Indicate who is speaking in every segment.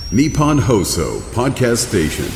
Speaker 1: Nippon Hoso Podcast Station。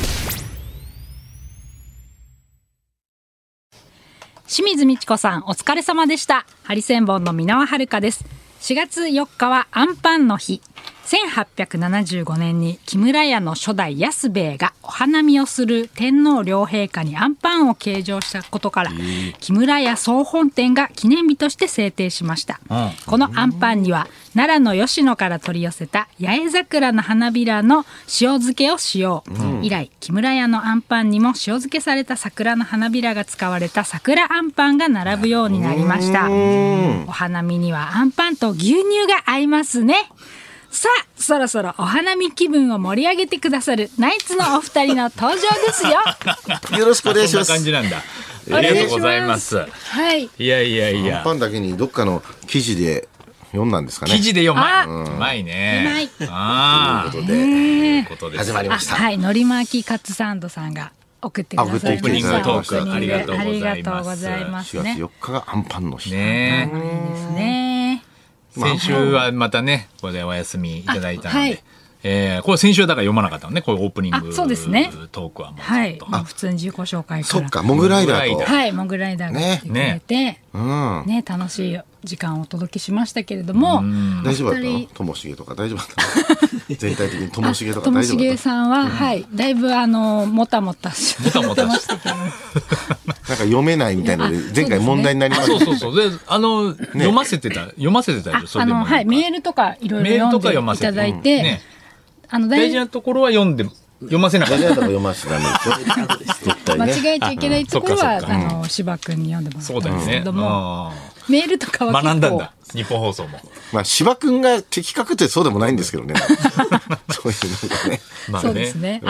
Speaker 2: 清水美智子さん、お疲れ様でした。ハリセンボンの箕輪遥です。4月4日はアンパンの日。1875年に木村屋の初代安兵衛がお花見をする天皇両陛下にアンパンを計上したことから、木村屋総本店が記念日として制定しました。このアンパンには奈良の吉野から取り寄せた八重桜の花びらの塩漬けを使用、以来木村屋のアンパンにも塩漬けされた桜の花びらが使われた桜アンパンが並ぶようになりました。お花見にはアンパンと牛乳が合いますね。さあ、そろそろお花見気分を盛り上げてくださるナイツのお二人の登場ですよ。
Speaker 3: よろしくお願いします。
Speaker 4: そんな感じなんだ。ありがとうございます。
Speaker 2: はい。
Speaker 4: いやいやいや。
Speaker 3: アンパンだけにどっかの記事で読んだんですかね。
Speaker 4: 記事で読まうまいね。
Speaker 2: うまい。
Speaker 4: ああ。
Speaker 3: という
Speaker 4: ことで
Speaker 3: 始まりました。
Speaker 2: はい、のり巻きカツサンドさんが送ってくださいました。
Speaker 4: オープニングトーク
Speaker 2: あ
Speaker 4: りがとうございます。
Speaker 2: ありがとうございます
Speaker 3: 4
Speaker 2: ね。
Speaker 3: 月4日がアンパンの日。
Speaker 4: ね。
Speaker 2: いいですね。
Speaker 4: 先週はまたね、ここでお休みいただいたの
Speaker 2: はい
Speaker 4: で、これ先週はだから読まなかったのね、こういうオープニング
Speaker 2: そうですね
Speaker 4: トークはもう
Speaker 2: はい、
Speaker 4: ちょっと。
Speaker 2: もう普通に自己紹介から。
Speaker 3: そっか、モグライダーと。
Speaker 2: はい、モグライダーが来てくれて、ね、楽しい時間をお届けしましたけれども、
Speaker 3: 大丈夫だったの？ともしげとか大丈夫だったの？全体的にともしげとか大丈夫だったの？
Speaker 2: ともしげさんは、はい、だいぶもたもたしてましたけど。
Speaker 3: なんか読めないみたいなので前回問題になりました。
Speaker 4: そうで読ませてたでしょ。それでも
Speaker 2: はい、メールとかいろいろ読んでいただいて、
Speaker 4: 大事なところは読ませなかった。
Speaker 3: 大事なところ読ませてダメですよ。絶対ね。
Speaker 2: 間違えちゃいけないところは芝君に読んでもらったんですけども、メールとかは結構
Speaker 4: 学んだんだ。日本放送も。
Speaker 3: まあ芝君が的確ってそうでもないんですけどね。そういうのがね。
Speaker 2: そうですね。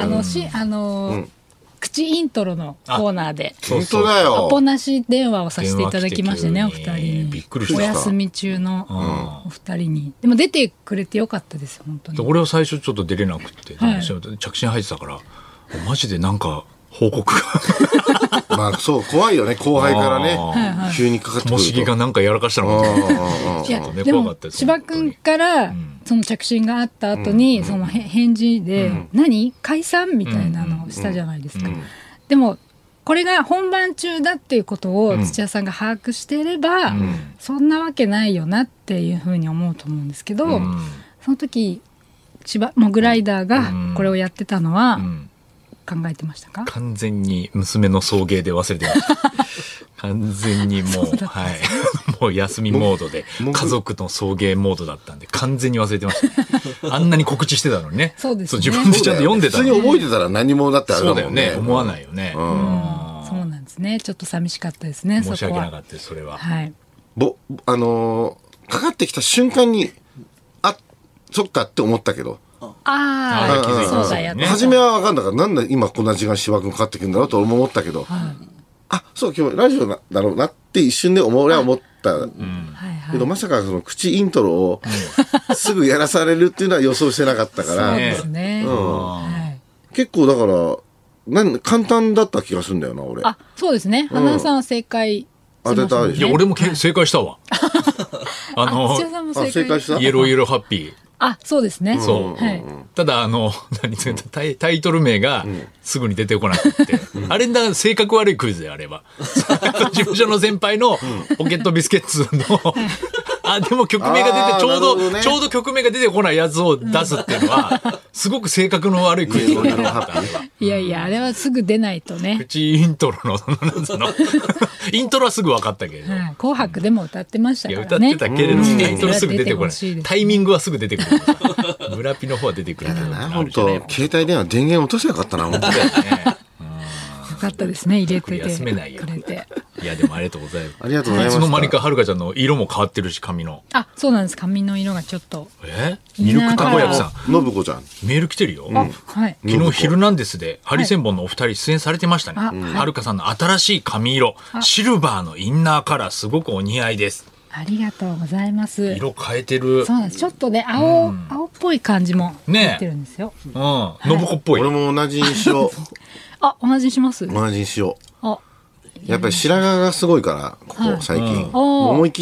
Speaker 2: 口イントロのコーナーで
Speaker 3: 本当だよ。
Speaker 2: アポなし電話をさせていただきましてね、お二人に。
Speaker 4: びっくりした。
Speaker 2: お休み中のお二人に。でも出てくれてよかったですよ、本当に。
Speaker 4: 俺は最初ちょっと出れなくて、着信入ってたから、マジでなんか報告が。
Speaker 3: まあそう怖いよね、後輩からね急にかかってくると。
Speaker 4: ともしげがなんかやらかしたのかと。
Speaker 2: いやでも芝君からその着信があった後にその返事で何解散みたいなのをしたじゃないですか。でもこれが本番中だっていうことを土屋さんが把握していればそんなわけないよなっていうふうに思うと思うんですけど、その時モグライダーがこれをやってたのは考えてましたか？
Speaker 4: 完全に娘の送迎で忘れてました。完全にもう、はい。もう休みモードで、家族の送迎モードだったんで、完全に忘れてました。あんなに告知してたのにね。
Speaker 2: そうですね。
Speaker 4: 自分でちゃんと読んでたのに。
Speaker 3: 普通に覚えてたら何もだってあれだもんね。
Speaker 4: そうだよね。思わないよね。
Speaker 2: そうなんですね。ちょっと寂しかったですね。
Speaker 4: 申し訳なかったです、それは。
Speaker 2: はい。
Speaker 3: かかってきた瞬間に、あ、そっかって思ったけど。
Speaker 2: そうだよね。
Speaker 3: 初めは分かんなかった。なんで今こんな時間芝君かかってくるんだろうと思ったけど、そう今日ラジオだろうなって一瞬で俺は思ったけど、まさかその口イントロをすぐやらされるっていうのは予想してなかったから。
Speaker 2: そうですね。
Speaker 3: 結構だから簡単だった気がするんだよな俺。
Speaker 2: そうですね。花さんは正解。
Speaker 3: 当てたでしょ。
Speaker 4: いや俺も正解したわ。
Speaker 2: 土屋さんも正解した。
Speaker 4: イエローイエローハッピー。
Speaker 2: そうですね。
Speaker 4: そう。ただタイトル名がすぐに出てこなくて、あれだ性格悪いクイズであれば、事務所の先輩のポケットビスケッツのでも曲名が出てちょうど曲名が出てこないやつを出すっていうのはすごく性格の悪いクイズだった。
Speaker 2: いやいやあれはすぐ出ないとね。
Speaker 4: 口イントロのイントロはすぐ分かったけれど、
Speaker 2: 紅白でも歌ってましたからね。
Speaker 4: 歌ってたけれどタイトルすぐ出てこない。タイミングはすぐ出てくる。村ピの方は出てくるけど
Speaker 3: 本当携帯電話電源落とせなかったな本当に。
Speaker 2: よかったですね入れてて
Speaker 4: 休めないよ。
Speaker 2: くれて。
Speaker 4: いやでもありがとうございます。
Speaker 3: ありがとうございます。
Speaker 4: いつの間にかはるかちゃんの色も変わってるし髪の。
Speaker 2: そうなんです。髪の色がちょっと。
Speaker 4: ミルクたこ焼きさん。
Speaker 3: 信子ちゃん。
Speaker 4: メール来てるよ。
Speaker 2: はい。
Speaker 4: 昨日ヒルナンデスでハリセンボンのお二人出演されてましたね。はるかさんの新しい髪色、シルバーのインナーカラーすごくお似合いです。
Speaker 2: ありがとうございます。
Speaker 4: 色変えてる。
Speaker 2: そうなんです。ちょっとね青っぽい感じも出てるんですよ。
Speaker 4: 信子っぽい。
Speaker 3: 俺も同じにしよう。
Speaker 2: 同じにします。
Speaker 3: 同じにしよう。やっぱり白髪がすごいからここ最近思い切って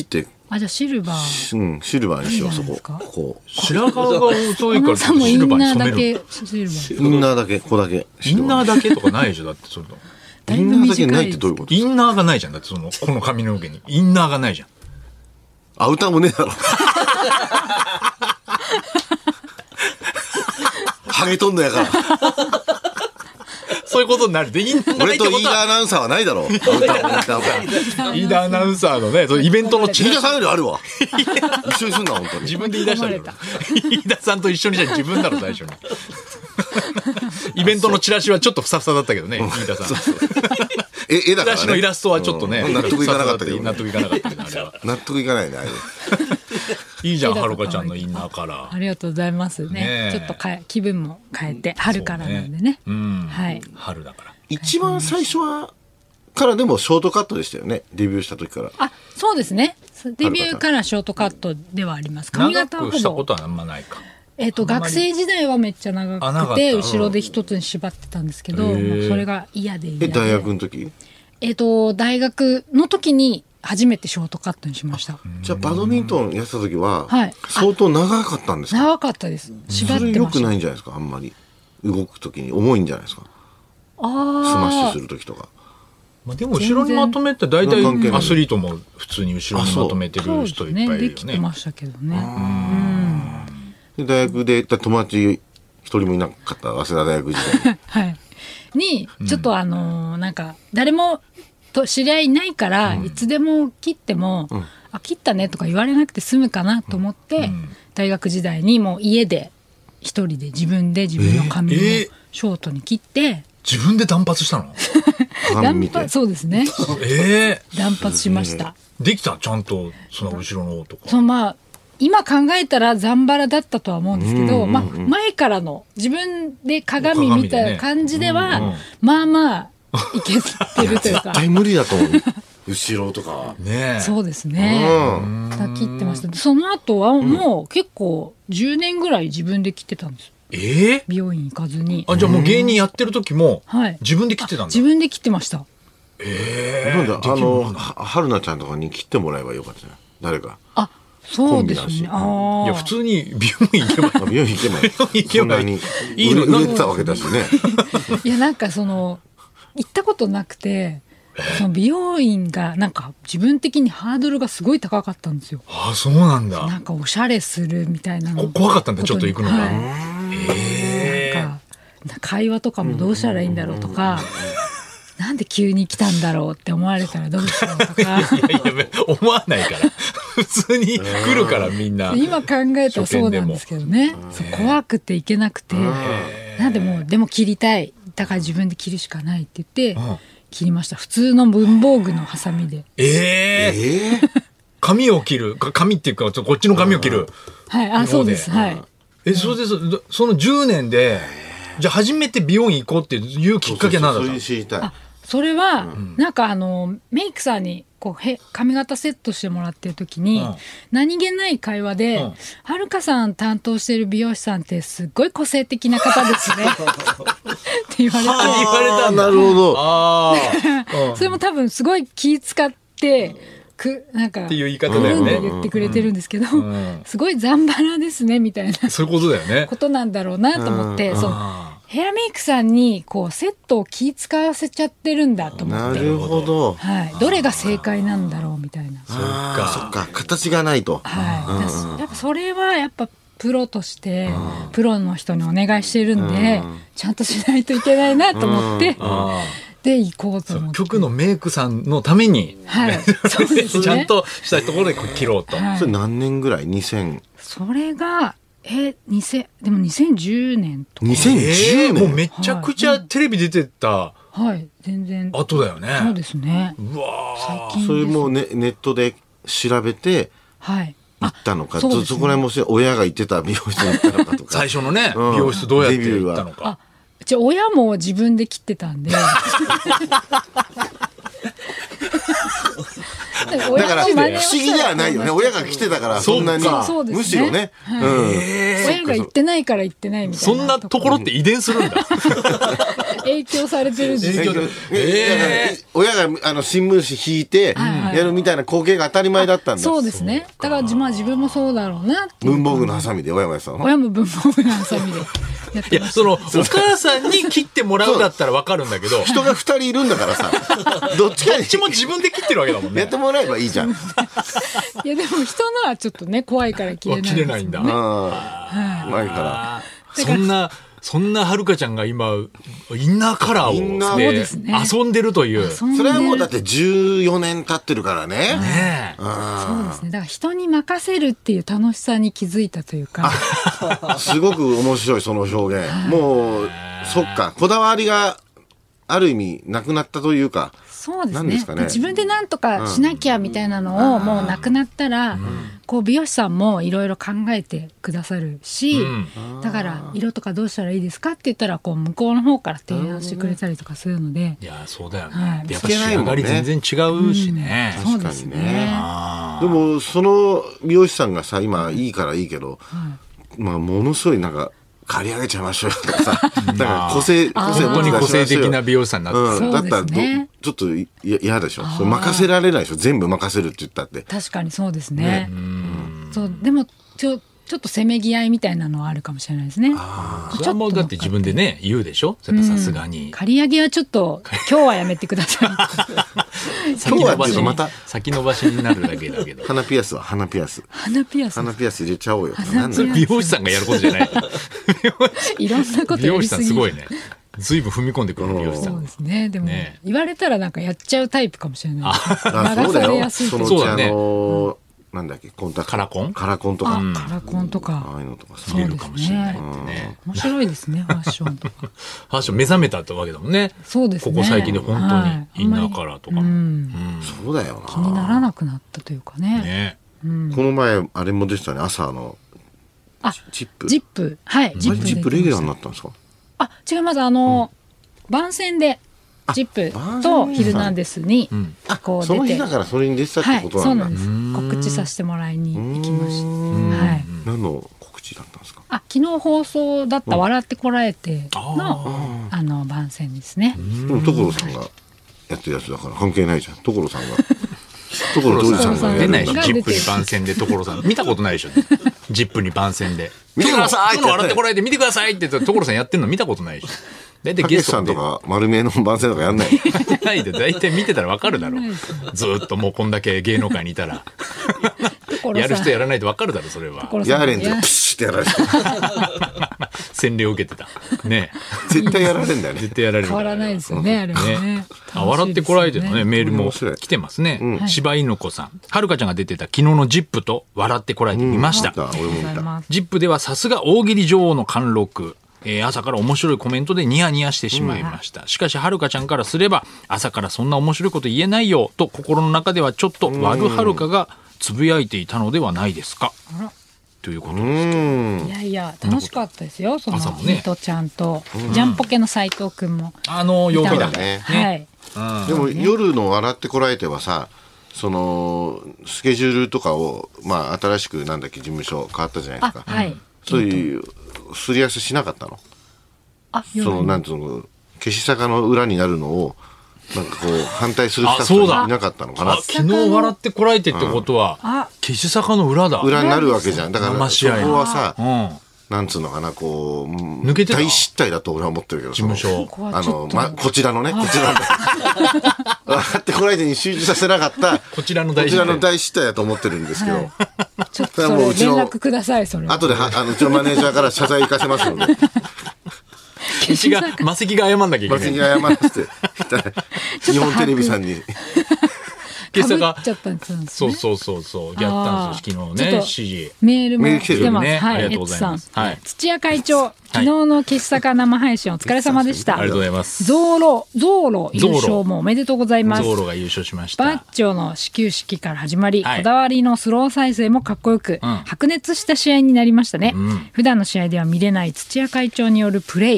Speaker 2: あ、じゃあシルバー。
Speaker 3: うん、シルバーにしよう、そこ。
Speaker 2: いいじゃないですか
Speaker 3: ここ。
Speaker 4: 白髪が遅いから
Speaker 2: さんもイ
Speaker 4: シルバーに
Speaker 2: ンナーだ
Speaker 4: 染める。
Speaker 2: けシルバー。
Speaker 3: インナーだけ、ここだけ。
Speaker 4: インナーだけとかないでしょだってその。
Speaker 3: インナーだけないってどういうこと？
Speaker 4: インナーがないじゃんだってこの髪の毛にインナーがないじゃん。
Speaker 3: アウターもねえだろ。ハゲとんのやから。
Speaker 4: そういうことになるでインナーがない
Speaker 3: 俺と飯
Speaker 4: ってことは
Speaker 3: 田アナウンサーはないだろ。アウターもねえだろ。
Speaker 4: 飯田アナウンサーのねそのイベントのチ
Speaker 3: 飯田さんよりあるわ。一緒にすんな、本当に。
Speaker 4: 自分で言い出したんだろ飯田さんと一緒にじゃ自分だろ最初に。イベントのチラシはちょっとふさふさだったけどね飯田さん。
Speaker 3: 絵だからね。
Speaker 4: チラシのイラストはちょっとね、
Speaker 3: 納得いかなかったけど。
Speaker 4: 納得いかなかったけどあれは。
Speaker 3: 納得いかないね、あれ。
Speaker 4: いいじゃんはるかちゃんのインナーカラー。
Speaker 2: ありがとうございますね。
Speaker 4: ねえ
Speaker 2: ちょっと気分も変えて春からなんでね。
Speaker 4: うん。
Speaker 2: はい。
Speaker 4: 春だから。
Speaker 3: 一番最初は、からでもショートカットでしたよね。デビューした時から。
Speaker 2: あ、そうですね。デビューからショートカットではあります。髪
Speaker 4: 長
Speaker 2: 型は
Speaker 4: くした
Speaker 2: ほぼ。
Speaker 4: ことはあんまないか。
Speaker 2: 学生時代はめっちゃ長
Speaker 4: あ長かった
Speaker 2: くて後ろで一つに縛ってたんですけど、もうそれが嫌で嫌で。
Speaker 3: 大学の時？
Speaker 2: 大学の時に初めてショートカットにしました。
Speaker 3: じゃあバドミントンやってた時は
Speaker 2: はい、
Speaker 3: 相当長かったんですか？
Speaker 2: 長かったです。縛っ
Speaker 3: それ良く
Speaker 2: てました。
Speaker 3: ないんじゃないですか、あんまり。動く時に重いんじゃないですか。スマッシュする時とか。
Speaker 4: まあでも後ろにまとめって大体
Speaker 3: 関係ない
Speaker 4: アスリートも普通に後ろにまとめてる人いっぱいいるよ
Speaker 2: できて
Speaker 4: ね。
Speaker 2: ましたけどね。
Speaker 3: で大学で友達一人もいなかった早稲田大学時代
Speaker 2: はい。に、ちょっとなんか、誰もと知り合いいないから、いつでも切っても、あ、切ったねとか言われなくて済むかなと思って、大学時代にもう家で、一人で自分の髪をショートに切って、
Speaker 4: 自分で断髪したの？
Speaker 3: 鏡見て。
Speaker 2: そうですね。断髪しました。
Speaker 4: できたちゃんとその後ろのとか。
Speaker 2: まあ、今考えたらざんばらだったとは思うんですけど、まあ、前からの自分で鏡見た感じでは、まあまあいけてるというか
Speaker 3: 絶対無理だと思う。後ろとかは。
Speaker 4: ねえ。
Speaker 2: そうですね。切ってました。その後はもう結構10年ぐらい自分で切ってたんです。美容院行かずに。
Speaker 4: あ、じゃあもう芸人やってる時も
Speaker 2: はい
Speaker 4: 自分で切ってたんだ。
Speaker 2: 自分で切ってました。
Speaker 3: なんで春菜ちゃんとかに切ってもらえばよかったじゃん。誰か。
Speaker 2: あ、そうですね。
Speaker 4: いや普通に美容院行けばいい。
Speaker 3: 美容院行けばいい。
Speaker 4: 行けばいい。
Speaker 3: そんなに
Speaker 4: いいの
Speaker 3: 売れてたわけだしね。
Speaker 2: いやなんか行ったことなくて、その美容院がなんか自分的にハードルがすごい高かったんですよ。
Speaker 4: あ、そうなんだ。
Speaker 2: なんかおしゃれするみたいなの。
Speaker 4: 怖かったんだちょっと行くのが。
Speaker 2: なんか会話とかもどうしたらいいんだろうとか。なんで急に来たんだろうって思われたらどうしようとか。
Speaker 4: いや思わないから普通に来るからみんな。
Speaker 2: 今考えたらそうなんですけどね。怖くていけなくて、なんででも切りたい。だから自分で切るしかないって言って切りました。普通の文房具のハサミで。
Speaker 4: 髪を切る、髪っていうかこっちの髪を切る。
Speaker 2: はい、あ、そうです。はい。
Speaker 4: それでその10年でじゃあ初めて美容院行こうっていうきっかけなんだったの？
Speaker 3: 知りたい。
Speaker 2: それは、なんかメイクさんに髪型セットしてもらってる時に、何気ない会話で、はるかさん担当してる美容師さんってすっごい個性的な方ですねって言われて、
Speaker 4: 言われたんだ。
Speaker 3: なるほど。
Speaker 2: それも多分すごい気使ってなんか
Speaker 4: っていう言い方だよね。
Speaker 2: 言ってくれてるんですけど、すごいざんばらですねみたいな
Speaker 4: そういうことだよね。
Speaker 2: ことなんだろうなと思って、ヘアメイクさんにセットを気使わせちゃってるんだと思って。
Speaker 3: なるほど。
Speaker 2: はい、どれが正解なんだろうみたいな。
Speaker 3: そっか、形がないと。
Speaker 2: はい。やっぱそれはやっぱプロとしてプロの人にお願いしてるんで、ちゃんとしないといけないなと思って。で行こうと思って。
Speaker 4: 局のメイクさんのために、
Speaker 2: はい、そうですね。
Speaker 4: ちゃんとしたところで切ろうと。
Speaker 3: それ何年ぐらい？2000。
Speaker 2: それがでも2010年とか。
Speaker 3: 2010年、
Speaker 4: もうめちゃくちゃテレビ出てた。
Speaker 2: はい、全然。
Speaker 4: 後だよね。
Speaker 2: そうですね。
Speaker 4: うわ
Speaker 2: 最近
Speaker 3: それもネットで調べて行ったのか、そこら辺も親が行ってた美容室に行ったのかとか。
Speaker 4: 最初のね、美容室どうやって行ったのか。
Speaker 2: じゃあ親も自分で切ってたんで
Speaker 3: だから不思議ではないよね。親が来てたからそんなに、
Speaker 2: そうですね
Speaker 3: むしろね。
Speaker 2: 親が言ってないから言ってないみたいな。
Speaker 4: そんなところって遺伝するんだ。
Speaker 2: 影響されてる時期。
Speaker 3: 親が新聞紙引いてやるみたいな光景が当たり前だったんだ。
Speaker 2: そうですね。だからまあ自分もそうだろうなっていう。
Speaker 3: 文房具のハサミで親もやってたの。
Speaker 2: 親も文房具のハサミでやって
Speaker 4: いや、
Speaker 2: ました。
Speaker 4: お母さんに切ってもらうだったらわかるんだけど、
Speaker 3: 人が2人いるんだからさ、どっちかに
Speaker 4: どっちも自分で切ってるわけだもんね。
Speaker 3: やってもらえばいいじゃん。
Speaker 2: いやでも人のはちょっとね怖いから切れないです
Speaker 4: 切
Speaker 2: よね。
Speaker 4: れないんだ。
Speaker 3: ないから。
Speaker 4: そんなはるかちゃんが今インナーカラーを
Speaker 2: そうですね
Speaker 4: 遊んでるという。
Speaker 3: それはもうだって14年経ってるからね。
Speaker 4: ねえ。
Speaker 2: そうですね。だから人に任せるっていう楽しさに気づいたというか。
Speaker 3: すごく面白いその表現。もうそっか、こだわりがある意味なくなったというか。
Speaker 2: そうですね。
Speaker 3: なんですかね。
Speaker 2: 自分で何とかしなきゃみたいなのをもうなくなったら、こう美容師さんもいろいろ考えてくださるし、だから色とかどうしたらいいですかって言ったらこう向こうの方から提案してくれたりとかするので、
Speaker 4: いやそうだよね。
Speaker 2: はい
Speaker 4: やっぱ仕上がり全然違うしね。
Speaker 2: そうですね。
Speaker 3: でもその美容師さんがさ今いいからいいけど、まあものすごいなんか刈り上げちゃいましょうよとかさ、だから個性
Speaker 4: 本当に個性的な美容師さんになって
Speaker 3: だったらちょっと嫌でしょ。それ任せられないでしょ。全部任せるって言ったって。
Speaker 2: 確かにそうですね。そうでもちょっとせめぎ合いみたいなのはあるかもしれないですね。
Speaker 4: それはもうだって自分でね言うでしょ。さすがに。
Speaker 2: 刈り上げはちょっと今日はやめてください。
Speaker 3: 今日はっていうとまた
Speaker 4: 先延ばしになるだけだけど。
Speaker 3: 鼻ピアスは鼻ピアス。
Speaker 2: 鼻ピアス
Speaker 3: 入れちゃおうよ。
Speaker 4: それ美容師さんがやることじゃない。
Speaker 2: いろんなこと
Speaker 4: 美容師さん
Speaker 2: やりすぎ。
Speaker 4: すごいね。ずいぶん踏み込んでくる美容師さ。
Speaker 2: そうんですね。でも
Speaker 4: ね
Speaker 2: 言われたらなんかやっちゃうタイプかもしれない。
Speaker 3: そうだよ。そのうち
Speaker 4: そうだね
Speaker 3: なんだっけコンタクト
Speaker 4: カラコン
Speaker 3: とか
Speaker 2: カラコンとか。
Speaker 3: ああいうのとかさ。
Speaker 2: そう
Speaker 4: 入れるかもしれないってね。
Speaker 2: 面白いですねファッションとか。
Speaker 4: ファッション目覚めたってわけだもんね。
Speaker 2: そうですね。
Speaker 4: ここ最近で本当にインナーカラーとか。
Speaker 3: そうだよな。
Speaker 2: 気にならなくなったというかね。
Speaker 4: ね。
Speaker 3: この前あれも出てたね朝ジップ。
Speaker 2: ジップはい
Speaker 3: ジップレギュラーに
Speaker 2: な
Speaker 3: なったんですか。
Speaker 2: あ違います番宣でジップとヒルナンデスにこう
Speaker 3: その
Speaker 2: 出て。
Speaker 3: 日だからそれに出てたってこと
Speaker 2: そう
Speaker 3: な
Speaker 2: なんん
Speaker 3: だ。
Speaker 2: です。告知させてもらいに行きました。はい。
Speaker 3: 何の告知だったんですか。
Speaker 2: 昨日放送だった笑ってこらえての番宣ですね。
Speaker 3: でも所さんがやってるやつだから関係ないじゃん。所さんが。所ジョージさんがやるんだ
Speaker 4: 出ないでしょ。ジップに番宣で所さん見たことないでしょ。ジップに番宣で
Speaker 3: 見てください
Speaker 4: 今日の笑ってこらえて見てくださいって言って所さんやってるの見たことないでしょ。大体
Speaker 3: た
Speaker 4: ゲストで
Speaker 3: けしさんとか丸めの番宣とかやんない。
Speaker 4: ないで大体見てたらわかるだろう。ずーっともうこんだけ芸能界にいたらやる人やらないとわかるだろそれは。
Speaker 3: ヤーレンズがプシュってやられて
Speaker 4: 洗礼を受けてたね。
Speaker 3: 絶対やられるんだよね。
Speaker 4: 絶対やられる
Speaker 2: 変わらないですよねあれはね。
Speaker 4: 笑ってこらえてのねメールも来てますね。柴犬子さん、はるかちゃんが出てた昨日のジップと笑ってこらえてみました。
Speaker 3: 俺も見た。
Speaker 4: ジップではさすが大喜利女王の貫禄。朝から面白いコメントでニヤニヤしてしまいました。しかしはるかちゃんからすれば朝からそんな面白いこと言えないよと心の中ではちょっと悪はるかがつぶやいていたのではないですかということです。
Speaker 2: いやいや楽しかったですよ。その
Speaker 4: 朝もね
Speaker 2: ミトちゃんとジャンポケの斉藤くんも
Speaker 4: 曜日だ
Speaker 3: ね
Speaker 2: はい
Speaker 3: でも夜の笑ってこらえてはさ、そのスケジュールとかをまあ新しくなんだっけ事務所変わったじゃないですか。
Speaker 2: はい。
Speaker 3: そういうすり合わせしなかったの。そのなんていうの消し坂の裏になるのをなんかこう反対するスタッフがいなかったのかな。
Speaker 4: 昨日笑ってこらえてってことは消し坂の裏だ。
Speaker 3: 裏になるわけじゃん。だからそこはさ、
Speaker 4: うん
Speaker 3: なんつうのかなこう
Speaker 4: 抜けてた
Speaker 3: 大失態だと俺は思ってるけど、
Speaker 4: 事務所
Speaker 3: こちらのねこちらの笑ってこらえてに集中させなかった
Speaker 4: こちらの大
Speaker 3: 失態だと思ってるんですけど、
Speaker 2: ちょっとそれ連絡くださいそれ。
Speaker 3: 後でうちのマネージャーから謝罪行かせますので。
Speaker 4: マセキが謝んなきゃいけない。
Speaker 3: マセキが謝らせて日本テレビさんに
Speaker 2: かぶっちゃったんですね。
Speaker 4: そうやったんですよ昨日ね7時
Speaker 2: メールも来てます。
Speaker 4: あ
Speaker 2: はい、
Speaker 4: りがとうございます。
Speaker 2: 土屋会長、昨日の消し坂生配信お疲れ様でした。
Speaker 4: ありがとうございます。
Speaker 2: ゾーロ優勝もおめでとうございます。
Speaker 4: ゾーロが優勝しました。
Speaker 2: バッチョの始球式から始まり、こだわりのスロー再生もかっこよく、白熱した試合になりましたね。普段の試合では見れない土屋会長によるプレイ、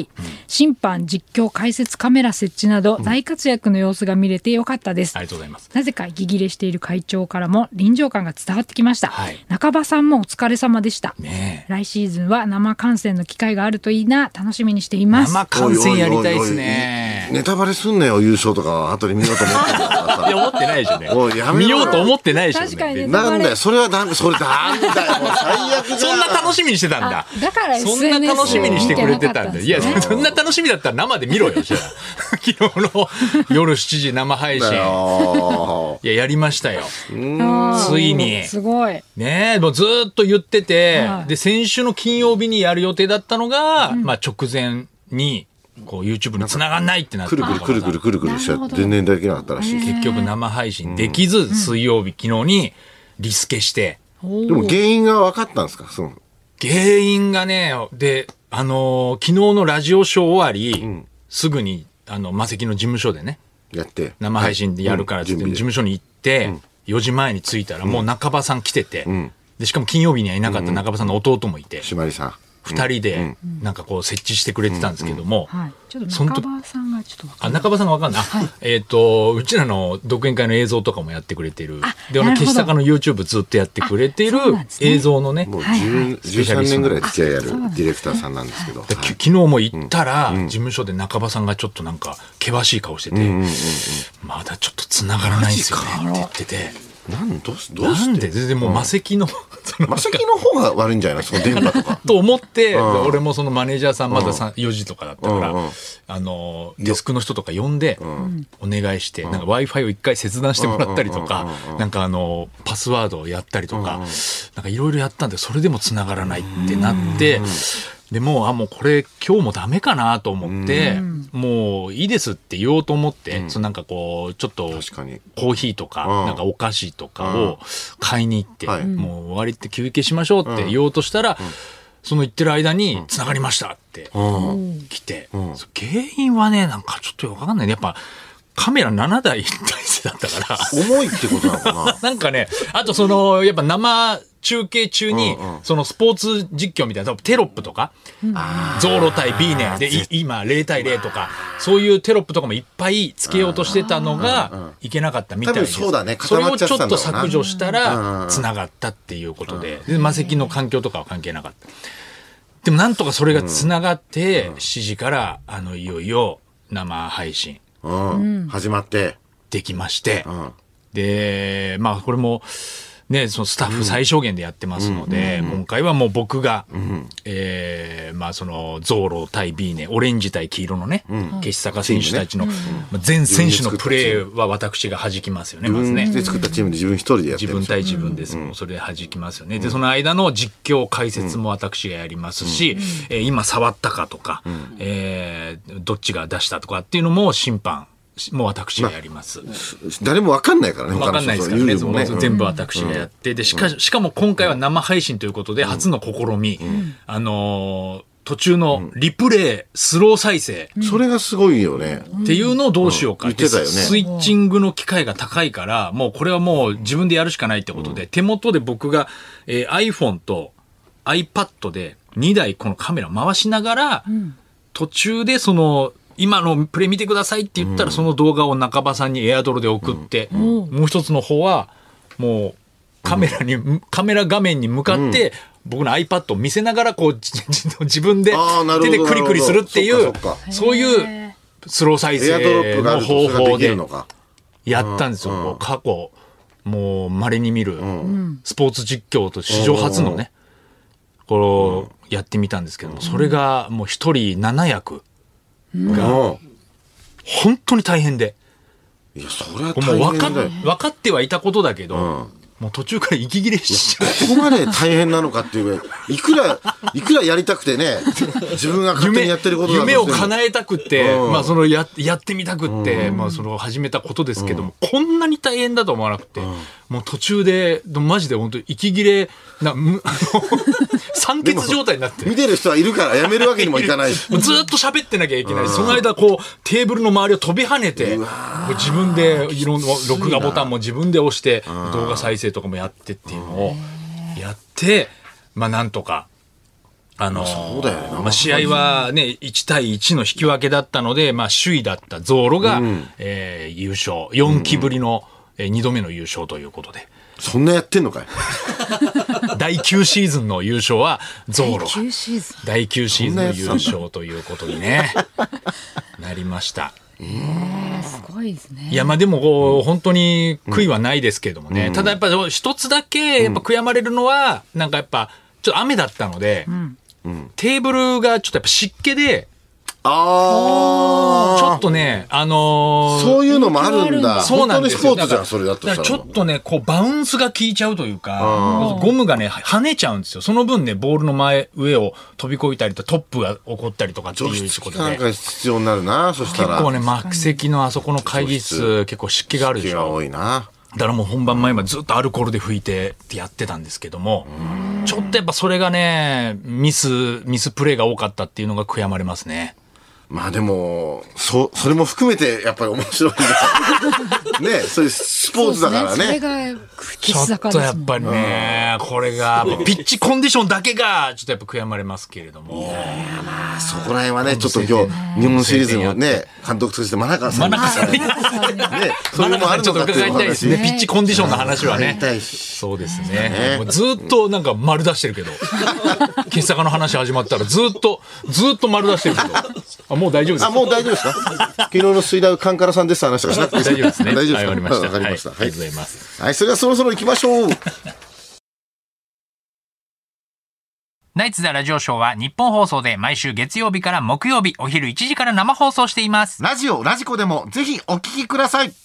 Speaker 2: 審判実況解説カメラ設置など大活躍の様子が見れてよかったです。
Speaker 4: ありがとうございます。
Speaker 2: なぜか息切れしている会長からも臨場感が伝わってきました、
Speaker 4: はい、
Speaker 2: 中場さんもお疲れ様でした、
Speaker 4: ね、
Speaker 2: 来シーズンは生観戦の機会があるといいな、楽しみにしています。
Speaker 4: 生観戦やりたいですね。
Speaker 3: ネタバレすんなよ、優勝とか後で見ようと思ってるからさ。
Speaker 4: いや思ってないでしょうね。
Speaker 3: おいやめろよ
Speaker 4: 見ようと思ってないでしょうね。
Speaker 2: 確かにね、
Speaker 3: なんだよそれはダメ、それなんだよもう最悪じゃん。
Speaker 4: そんな楽しみにしてたんだ。
Speaker 2: だから
Speaker 4: そんな楽しみにしてくれてたんで、いや
Speaker 2: 見てなかったんですね
Speaker 4: そんな楽しみだったら生で見ろよ。じゃあ昨日の夜7時生配信、いややりましたよ。ついに
Speaker 2: すごい
Speaker 4: ねえ、もうずっと言ってて、
Speaker 2: はい、
Speaker 4: で先週の金曜日にやる予定だったのが、まあ直前にこう YouTube に繋がんないってなって、
Speaker 3: くるくるしちゃって全然できなかったらしい。
Speaker 4: 結局生配信できず、水曜日昨日にリスケして、
Speaker 3: でも原因が分かったんですか？その
Speaker 4: 原因がね、で昨日のラジオショー終わり、すぐにマセキの事務所でね
Speaker 3: やって
Speaker 4: 生配信でやるからって事務所に行って、4時前に着いたらもう中場さん来てて、でしかも金曜日にはいなかった中場さんの弟もいて、
Speaker 3: しまりさん
Speaker 4: 2人でなんかこう設置してくれてたんですけども、
Speaker 2: はい、ちょっと中場さんがちょっと分かんない。
Speaker 4: 中場さんが分かんない、
Speaker 2: はい、
Speaker 4: うちらの独演会の映像とかもやってくれてる、で消し坂の YouTube ずっとやってくれてる映像のね、
Speaker 3: もう
Speaker 4: スペシャリスト
Speaker 3: 13年ぐらい付き合いあるディレクターさんなんですけど、
Speaker 4: 昨日も行ったら、事務所で中場さんがちょっとなんか険しい顔してて、まだちょっと繋がらないんですよねって言ってて、
Speaker 3: どうして
Speaker 4: なんで全然もうマセキの
Speaker 3: マセキの方が悪いんじゃないですか、電波とか
Speaker 4: と思って、俺もそのマネージャーさんまだ4時とかだったから、デスクの人とか呼んでお願いして、なんか Wi-Fi を一回切断してもらったりとか、なんかパスワードをやったりとか、なんかいろいろやったんで、それでも繋がらないってなって、でもうこれ今日もダメかなと思って、もういいですって言おうと思って、そのなんかこうちょっとコーヒーとかなんかお菓子とかを買いに行って、もう終わりって休憩しましょうって言おうとしたら、その言ってる間に繋がりましたって来て、原因はねなんかちょっと分かんないね。やっぱカメラ7台体制だったから
Speaker 3: 重いってことなのかな
Speaker 4: なんかね、あとやっぱ生中継中に、そのスポーツ実況みたいなテロップとか、ゾーロ対ビーネで今0対0とか、そういうテロップとかもいっぱいつけようとしてたのがいけなかったみたいです。
Speaker 3: そうだね、
Speaker 4: それをちょっと削除したら繋がったっていうことで、マセキの環境とかは関係なかった。でもなんとかそれが繋がって、7時からいよいよ生配信
Speaker 3: 始まって
Speaker 4: できまして、でまあこれもね、そのスタッフ最小限でやってますので、今回はもう僕が、まあそのゾーロ対ビーネ、オレンジ対黄色のね、消し坂選手たちの、全選手のプレーは私が弾きますよね、まずね。
Speaker 3: 自分で作ったチームで自分一人でやってる。
Speaker 4: 自分対自分です。それで弾きますよね。で、その間の実況解説も私がやりますし、今触ったかとか、どっちが出したとかっていうのも審判、もう私がやります。
Speaker 3: 誰も分かんないからね。
Speaker 4: 分かんないですからね。全部私がやって。で、しかも今回は生配信ということで、初の試み。途中のリプレイ、スロー再生。
Speaker 3: それがすごいよね。
Speaker 4: っていうのをどうしようか。
Speaker 3: 言ってたよね。
Speaker 4: スイッチングの機会が高いから、もうこれはもう自分でやるしかないってことで、手元で僕が、iPhone と iPad で2台このカメラ回しながら、途中で今のプレイ見てくださいって言ったら、その動画を中場さんにエアドロで送って、もう一つの方はもうカメラ画面に向かって、僕の iPad を見せながらこう自分で手でクリクリするっていうそういうスロー再生の方法でやったんですよ。過去もう稀に見るスポーツ実況と史上初のねこれやってみたんですけども、それがもう一人7役が本当に大変で、
Speaker 3: いやそれは大変だよ。
Speaker 4: 分かってはいたことだけど、もう途中から息切れしちゃう。
Speaker 3: ここまで大変なのかっていうぐらい、いくらやりたくてね、自分が勝手にやってることだと
Speaker 4: 夢を叶えたくって、まあやってみたくって、まあ始めたことですけども、こんなに大変だと思わなくて、もう途中でマジで本当に息切れ酸欠状態になって、
Speaker 3: 見てる人はいるからやめるわけにもいかないし、
Speaker 4: ずっと喋ってなきゃいけない。その間こうテーブルの周りを飛び跳ねて、自分でいろんな録画ボタンも自分で押して動画再生とかもやってっていうのをやって、まあなんとか
Speaker 3: そうだよね。
Speaker 4: 試合はね、1対1の引き分けだったので、首位だったゾーロが、優勝。4期ぶりの、2度目の優勝ということで。
Speaker 3: そんなやってんのかい。
Speaker 4: 第9シーズンの優勝はゾーロが。
Speaker 2: 第9シーズン。
Speaker 4: 第9シーズンの優勝ということにね、なりました。
Speaker 2: すごいですね。
Speaker 4: いや、でも本当に悔いはないですけれどもね。ただやっぱ一つだけ、やっぱ悔やまれるのは、なんかやっぱ、ちょっと雨だったので、テーブルがちょっとやっぱ湿気で、ちょっとね、
Speaker 3: そういうのもあるんだ。
Speaker 4: そうなんですよ。
Speaker 3: 本当にスポーツじゃん、それだとしたら。
Speaker 4: ちょっとね、バウンスが効いちゃうというか、ゴムがね、跳ねちゃうんですよ。その分ね、ボールの上を飛び越えたりとトップが起こったりとかっていうことで。
Speaker 3: なんか必要になるな、そしたら。
Speaker 4: 結構ね、幕席のあそこの会議室、結構湿気があるでしょ。
Speaker 3: 湿気が多いな。
Speaker 4: だからもう本番前までずっとアルコールで拭いてってやってたんですけども、ちょっとやっぱそれがね、ミスプレーが多かったっていうのが悔やまれますね。
Speaker 3: でも、それも含めてやっぱり面白いね。そういうスポーツだからね。
Speaker 2: それが
Speaker 4: ちょっとやっぱりね、これが、ピッチコンディションだけが、ちょっとやっぱ悔やまれますけれども。
Speaker 3: そこら辺はね、ちょっと今日、日本シリーズのね、監督として真中さんに。ね、
Speaker 4: そういうのもあるのかって伺いたいですね。ピッチコンディションの話はね。そうですね。もうずっとなんか丸出してるけど。金坂の話始まったらずっと丸出してるけど。もう大丈夫ですか？
Speaker 3: もう大丈夫ですか？昨日の水ダウカンカラさんです話がしなくて
Speaker 4: 大丈夫ですね。
Speaker 3: 大丈夫ですか？
Speaker 4: わかりました。
Speaker 3: わかりました。
Speaker 4: ありがとうございます。
Speaker 3: はい、それではそろそろ行きましょう。
Speaker 5: ナイツザラジオショーは日本放送で毎週月曜日から木曜日お昼1時から生放送しています。
Speaker 3: ラジコでもぜひお聞きください。